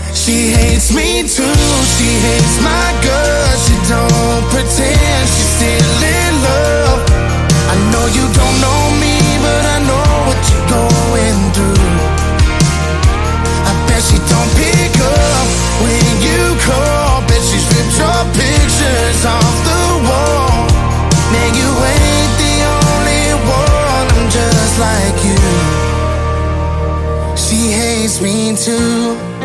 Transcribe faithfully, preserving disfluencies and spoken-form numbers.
She hates me too, she hates my guts. She don't pretend she's still in love. I know you don't know me, but I know what you're going through. I bet she don't pick up when you call. Bet she's ripped your pictures off the wall. Man, you ain't the only one, I'm just like you. She hates me too.